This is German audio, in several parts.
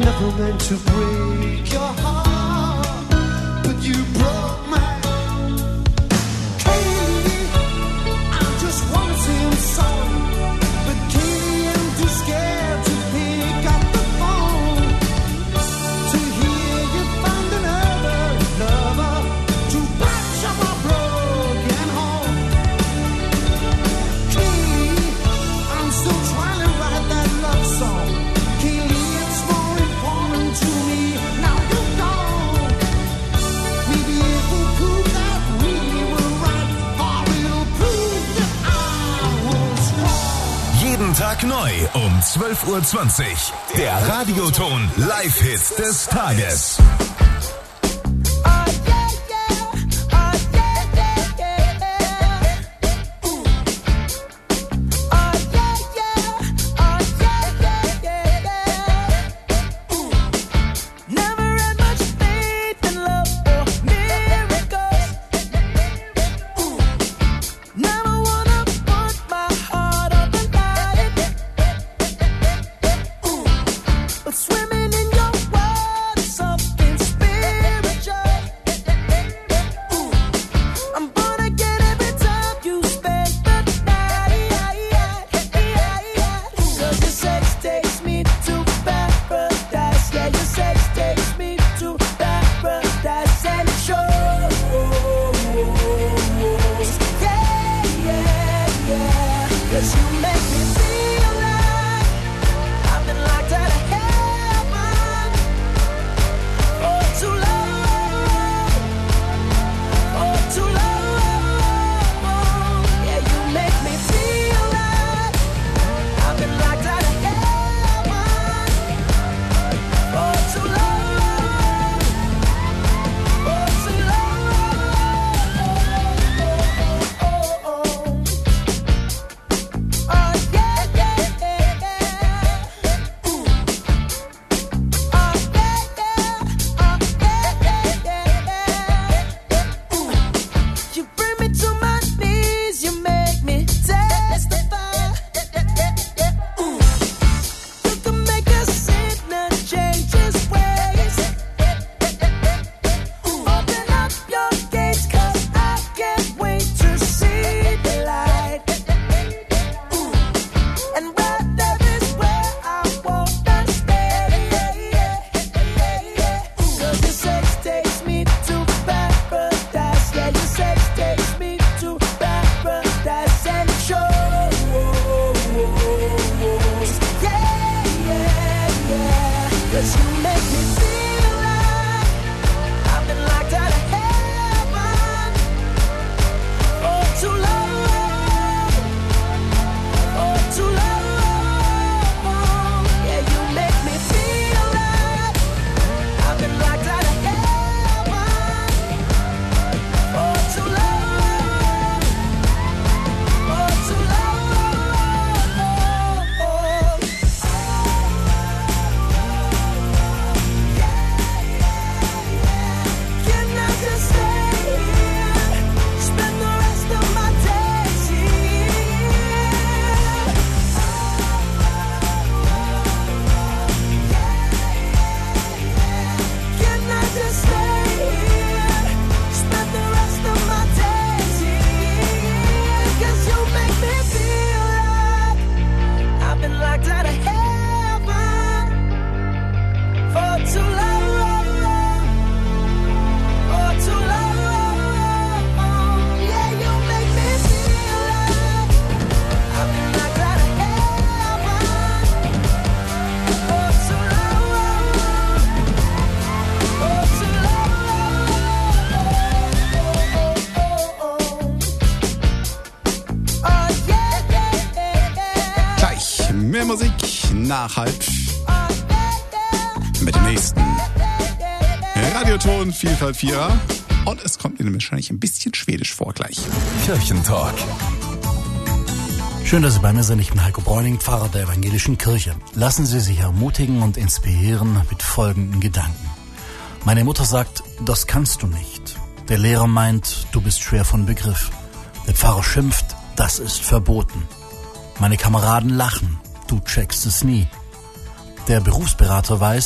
never meant to break your heart, but you broke mine. Kaylee, I just wanna say I'm sorry, but Kaylee, I'm too scared to pick up the phone to hear you found another lover to patch up my broken home. Kaylee, I'm still trying to write that love song. Kaylee, it's more important to me now you're gone. Maybe it will prove that we were right, or it'll prove that I was wrong. Jeden Tag neu um 12:20 Uhr. Der Radioton Live-Hit des Tages. Swimming in your world, something spiritual. I'm born again every time you spend the night. 'Cause your sex takes me to paradise. Yeah, your sex takes me to paradise and it shows. Yeah. 'Cause you make me feel like I've been locked out of heaven for too long. For too long. Yeah, you make me feel like I've been locked out of heaven for too long. For too long. Oh, yeah. You bring me to my knees, you make me testify. You can make a sinner change his ways. Open up your gates, 'cause I can't wait to see the light. And right there is where I wanna stay. 'Cause your sex takes me to paradise. Yeah, your sex takes me to paradise and it shows. Yeah. 'Cause you make me feel like I've been locked out of heaven for too long. For too long. Yeah, you make me feel like I've been locked out of heaven for too long. For too long. Can I just stay here? Spend the rest of my days here. Can I just stay here? Spend the rest of my days here. 'Cause you make me feel like I've been locked out of heaven for too long. For too long. Yeah, you make me feel like I've been locked out of heaven for too long. For too long. Oh, yeah. Gleich mehr Musik nach halb mit dem nächsten Radioton Vielfalt 4er. Und es kommt Ihnen wahrscheinlich ein bisschen schwedisch vor gleich. Kirchentalk. Schön, dass Sie bei mir sind. Ich bin Heiko Bräuning, Pfarrer der Evangelischen Kirche. Lassen Sie sich ermutigen und inspirieren mit folgenden Gedanken. Meine Mutter sagt, das kannst du nicht. Der Lehrer meint, du bist schwer von Begriff. Der Pfarrer schimpft, das ist verboten. Meine Kameraden lachen, du checkst es nie. Der Berufsberater weiß,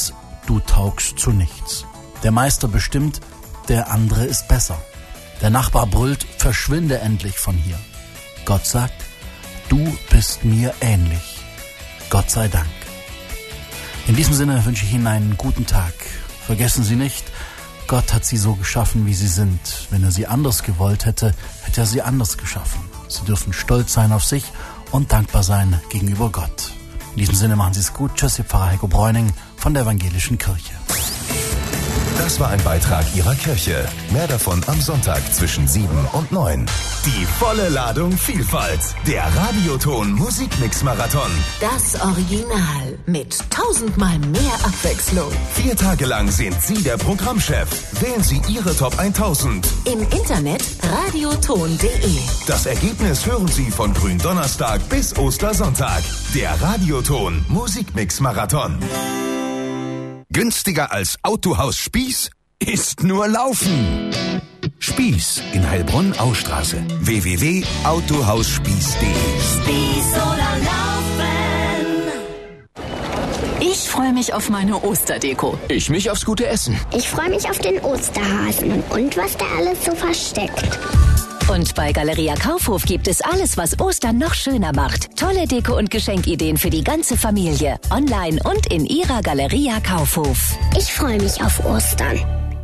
du taugst zu nichts. Der Meister bestimmt, der andere ist besser. Der Nachbar brüllt, verschwinde endlich von hier. Gott sagt, du bist mir ähnlich. Gott sei Dank. In diesem Sinne wünsche ich Ihnen einen guten Tag. Vergessen Sie nicht, Gott hat Sie so geschaffen, wie Sie sind. Wenn er Sie anders gewollt hätte, hätte er Sie anders geschaffen. Sie dürfen stolz sein auf sich und dankbar sein gegenüber Gott. In diesem Sinne machen Sie es gut. Tschüss, Ihr Pfarrer Heiko Bräuning von der Evangelischen Kirche. Das war ein Beitrag Ihrer Kirche. Mehr davon am Sonntag zwischen 7 und 9. Die volle Ladung Vielfalt. Der Radioton Musikmix-Marathon. Das Original mit 1000-mal mehr Abwechslung. 4 Tage lang sind Sie der Programmchef. Wählen Sie Ihre Top 1000. Im Internet radioton.de. Das Ergebnis hören Sie von Gründonnerstag bis Ostersonntag. Der Radioton Musikmix-Marathon. Günstiger als Autohaus Spieß? Ist nur Laufen. Spieß in Heilbronn-Austraße. www.autohausspieß.de. Spieß oder Laufen. Ich freue mich auf meine Osterdeko. Ich mich aufs gute Essen. Ich freue mich auf den Osterhasen und was da alles so versteckt. Und bei Galeria Kaufhof gibt es alles, was Ostern noch schöner macht. Tolle Deko- und Geschenkideen für die ganze Familie. Online und in Ihrer Galeria Kaufhof. Ich freue mich auf Ostern.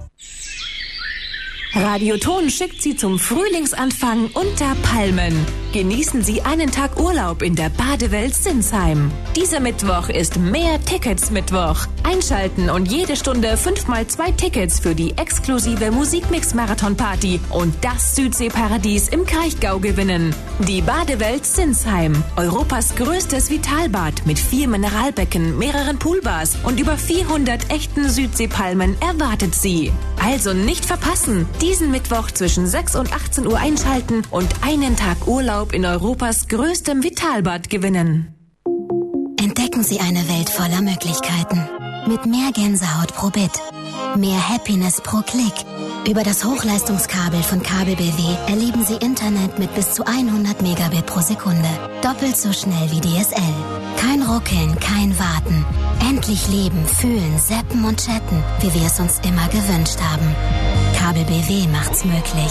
Radioton schickt Sie zum Frühlingsanfang unter Palmen. Genießen Sie einen Tag Urlaub in der Badewelt Sinsheim. Dieser Mittwoch ist mehr Tickets Mittwoch. Einschalten und jede Stunde 5x2 Tickets für die exklusive Musikmix-Marathon-Party und das Südseeparadies im Kraichgau gewinnen. Die Badewelt Sinsheim, Europas größtes Vitalbad mit 4 Mineralbecken, mehreren Poolbars und über 400 echten Südseepalmen erwartet Sie. Also nicht verpassen. Diesen Mittwoch zwischen 6 und 18 Uhr einschalten und einen Tag Urlaub in Europas größtem Vitalbad gewinnen. Entdecken Sie eine Welt voller Möglichkeiten. Mit mehr Gänsehaut pro Bit. Mehr Happiness pro Klick. Über das Hochleistungskabel von Kabel BW erleben Sie Internet mit bis zu 100 Megabit pro Sekunde. Doppelt so schnell wie DSL. Kein Ruckeln, kein Warten. Endlich leben, fühlen, zappen und chatten, wie wir es uns immer gewünscht haben. Kabel BW macht's möglich.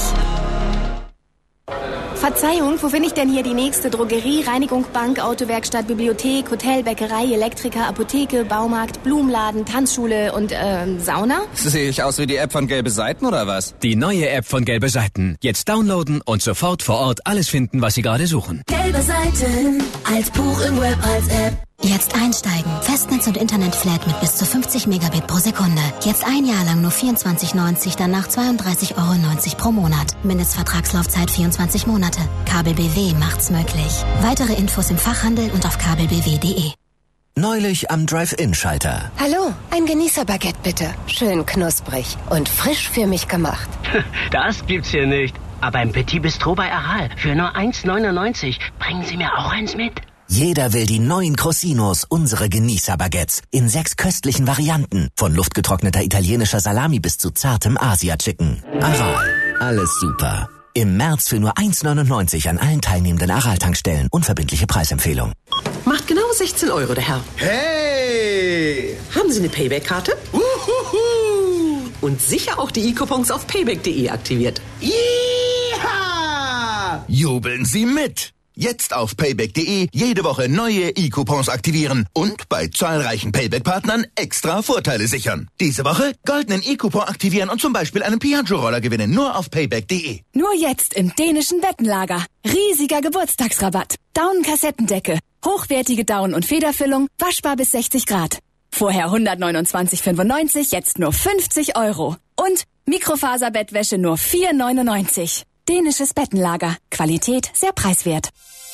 Verzeihung, wo finde ich denn hier die nächste Drogerie, Reinigung, Bank, Autowerkstatt, Bibliothek, Hotel, Bäckerei, Elektriker, Apotheke, Baumarkt, Blumenladen, Tanzschule und, Sauna? Sehe ich aus wie die App von Gelbe Seiten oder was? Die neue App von Gelbe Seiten. Jetzt downloaden und sofort vor Ort alles finden, was Sie gerade suchen. Gelbe Seiten, als Buch im Web, als App. Jetzt einsteigen. Festnetz und Internetflat mit bis zu 50 Megabit pro Sekunde. Jetzt ein Jahr lang nur 24,90, danach 32,90 € pro Monat. Mindestvertragslaufzeit 24 Monate. Kabel BW macht's möglich. Weitere Infos im Fachhandel und auf kabelbw.de. Neulich am Drive-In-Schalter. Hallo, ein Genießerbaguette bitte. Schön knusprig und frisch für mich gemacht. Das gibt's hier nicht. Aber im Petit Bistro bei Aral für nur 1,99. Bringen Sie mir auch eins mit? Jeder will die neuen Crossinos, unsere Genießer-Baguettes. In 6 köstlichen Varianten. Von luftgetrockneter italienischer Salami bis zu zartem Asia-Chicken. Aral. Alles super. Im März für nur 1,99 an allen teilnehmenden Aral-Tankstellen. Unverbindliche Preisempfehlung. Macht genau 16 €, der Herr. Hey! Haben Sie eine Payback-Karte? Und sicher auch die E-Coupons auf payback.de aktiviert. Yeeha! Jubeln Sie mit! Jetzt auf payback.de jede Woche neue E-Coupons aktivieren und bei zahlreichen Payback-Partnern extra Vorteile sichern. Diese Woche goldenen E-Coupon aktivieren und zum Beispiel einen Piaggio-Roller gewinnen. Nur auf payback.de. Nur jetzt im dänischen Bettenlager. Riesiger Geburtstagsrabatt. Daun-Kassettendecke. Hochwertige Daun- und Federfüllung. Waschbar bis 60 Grad. Vorher 129,95, jetzt nur 50 €. Und Mikrofaserbettwäsche nur 4,99. Dänisches Bettenlager. Qualität sehr preiswert.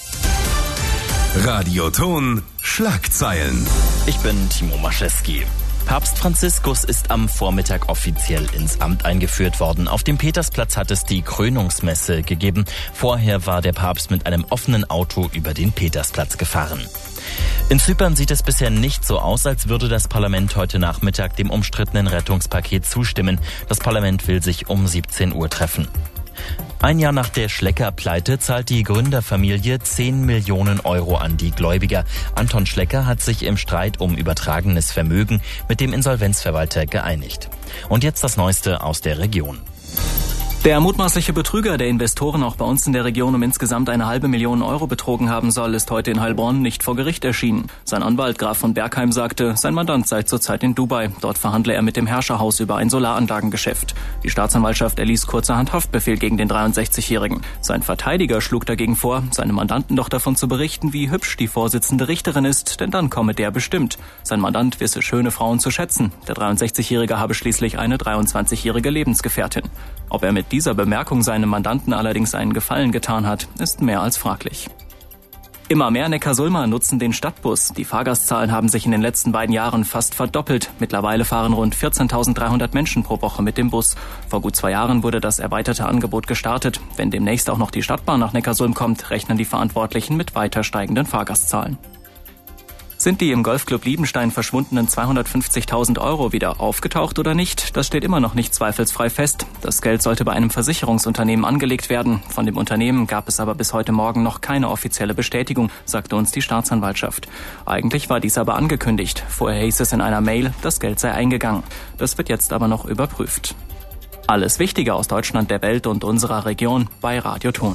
Radioton Schlagzeilen. Ich bin Timo Maschewski. Papst Franziskus ist am Vormittag offiziell ins Amt eingeführt worden. Auf dem Petersplatz hat es die Krönungsmesse gegeben. Vorher war der Papst mit einem offenen Auto über den Petersplatz gefahren. In Zypern sieht es bisher nicht so aus, als würde das Parlament heute Nachmittag dem umstrittenen Rettungspaket zustimmen. Das Parlament will sich um 17 Uhr treffen. Ein Jahr nach der Schlecker-Pleite zahlt die Gründerfamilie 10 Millionen Euro an die Gläubiger. Anton Schlecker hat sich im Streit um übertragenes Vermögen mit dem Insolvenzverwalter geeinigt. Und jetzt das Neueste aus der Region. Der mutmaßliche Betrüger, der Investoren auch bei uns in der Region um insgesamt 500.000 Euro betrogen haben soll, ist heute in Heilbronn nicht vor Gericht erschienen. Sein Anwalt Graf von Bergheim sagte, sein Mandant sei zurzeit in Dubai. Dort verhandle er mit dem Herrscherhaus über ein Solaranlagengeschäft. Die Staatsanwaltschaft erließ kurzerhand Haftbefehl gegen den 63-Jährigen. Sein Verteidiger schlug dagegen vor, seinem Mandanten doch davon zu berichten, wie hübsch die Vorsitzende Richterin ist, denn dann komme der bestimmt. Sein Mandant wisse schöne Frauen zu schätzen. Der 63-Jährige habe schließlich eine 23-jährige Lebensgefährtin. Ob er mit dieser Bemerkung seinem Mandanten allerdings einen Gefallen getan hat, ist mehr als fraglich. Immer mehr Neckarsulmer nutzen den Stadtbus. Die Fahrgastzahlen haben sich in den letzten 2 Jahren fast verdoppelt. Mittlerweile fahren rund 14.300 Menschen pro Woche mit dem Bus. Vor gut 2 Jahren wurde das erweiterte Angebot gestartet. Wenn demnächst auch noch die Stadtbahn nach Neckarsulm kommt, rechnen die Verantwortlichen mit weiter steigenden Fahrgastzahlen. Sind die im Golfclub Liebenstein verschwundenen 250.000 Euro wieder aufgetaucht oder nicht? Das steht immer noch nicht zweifelsfrei fest. Das Geld sollte bei einem Versicherungsunternehmen angelegt werden. Von dem Unternehmen gab es aber bis heute Morgen noch keine offizielle Bestätigung, sagte uns die Staatsanwaltschaft. Eigentlich war dies aber angekündigt. Vorher hieß es in einer Mail, das Geld sei eingegangen. Das wird jetzt aber noch überprüft. Alles Wichtige aus Deutschland, der Welt und unserer Region bei Radio Ton.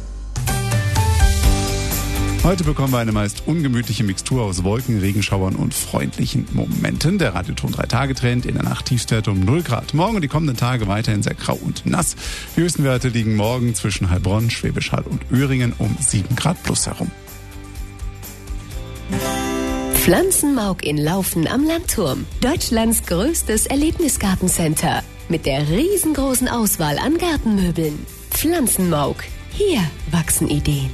Heute bekommen wir eine meist ungemütliche Mixtur aus Wolken, Regenschauern und freundlichen Momenten. Der Radioton 3-Tage-Trend, in der Nacht Tiefstwerte um 0 Grad. Morgen und die kommenden Tage weiterhin sehr grau und nass. Die höchsten Werte liegen morgen zwischen Heilbronn, Schwäbisch Hall und Öhringen um 7 Grad plus herum. Pflanzenmauk in Laufen am Landturm. Deutschlands größtes Erlebnisgartencenter. Mit der riesengroßen Auswahl an Gartenmöbeln. Pflanzenmauk. Hier wachsen Ideen.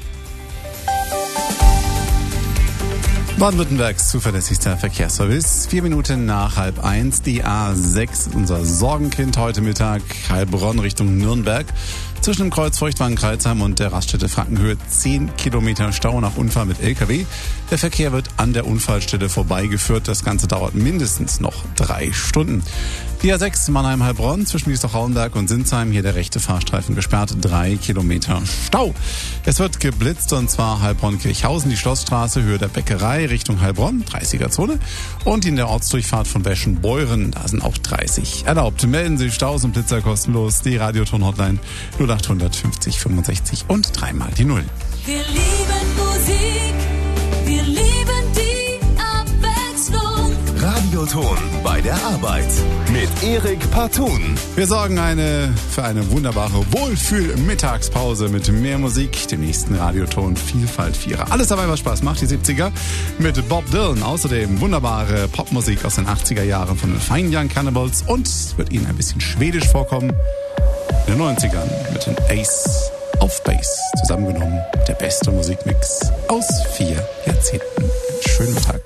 Baden-Württembergs zuverlässigster Verkehrsservice. 4 Minuten nach 12:30. Die A6, unser Sorgenkind heute Mittag. Heilbronn Richtung Nürnberg. Zwischen dem Kreuz Feuchtwagen-Kreuzheim und der Raststätte Frankenhöhe 10 Kilometer Stau nach Unfall mit LKW. Der Verkehr wird an der Unfallstelle vorbeigeführt. Das Ganze dauert mindestens noch 3 Stunden. Die A6 Mannheim-Heilbronn zwischen Wiesloch-Hauenberg und Sinsheim. Hier der rechte Fahrstreifen gesperrt. 3 Kilometer Stau. Es wird geblitzt und zwar Heilbronn-Kirchhausen, die Schlossstraße, Höhe der Bäckerei Richtung Heilbronn, 30er-Zone. Und in der Ortsdurchfahrt von Weschenbeuren, da sind auch 30 erlaubt. Melden Sie Staus und Blitzer kostenlos. Die Radioton-Hotline 0800 50 65 und 3-mal die 0. Wir lieben Musik, wir lieben die Abwechslung. Radioton bei der Arbeit mit Erik Partun. Wir sorgen für eine wunderbare Wohlfühl-Mittagspause mit mehr Musik, dem nächsten Radioton Vielfalt Vierer. Alles dabei, was Spaß macht, die 70er mit Bob Dylan. Außerdem wunderbare Popmusik aus den 80er Jahren von den Fine Young Cannibals und es wird Ihnen ein bisschen schwedisch vorkommen. In den 90ern mit den Ace auf Bass zusammengenommen. Der beste Musikmix aus 4 Jahrzehnten. Einen schönen Tag.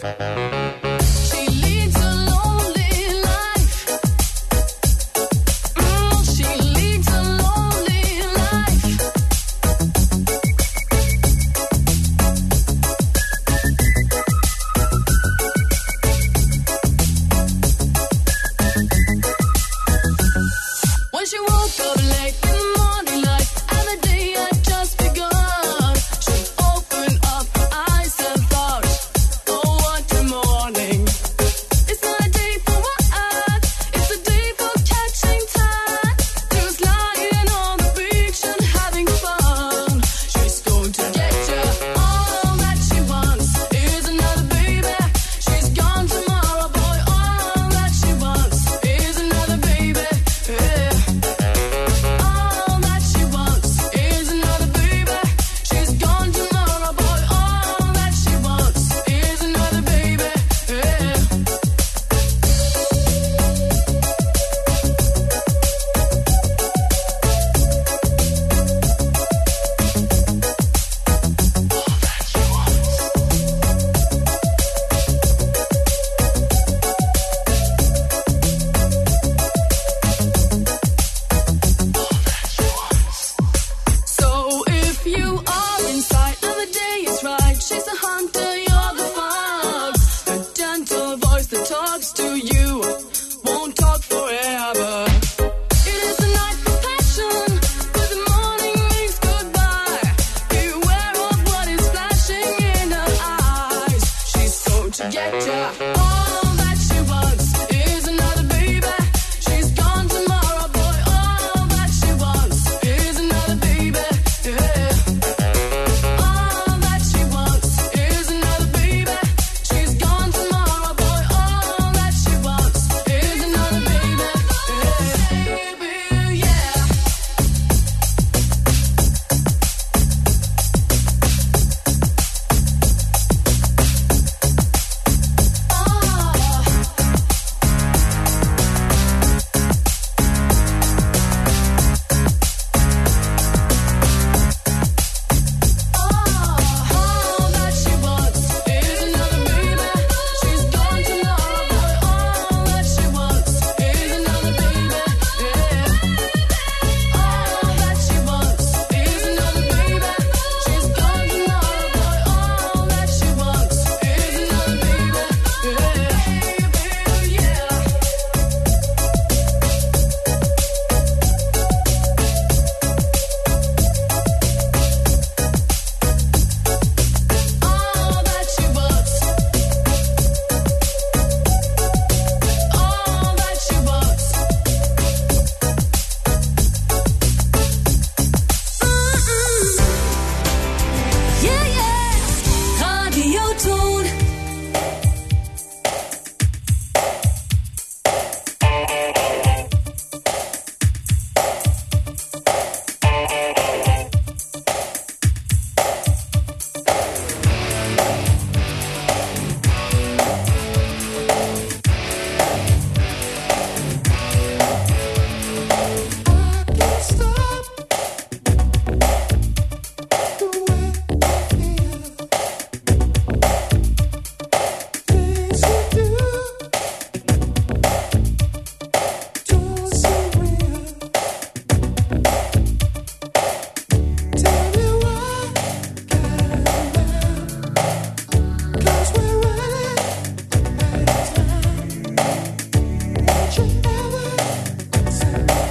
Thought get ya.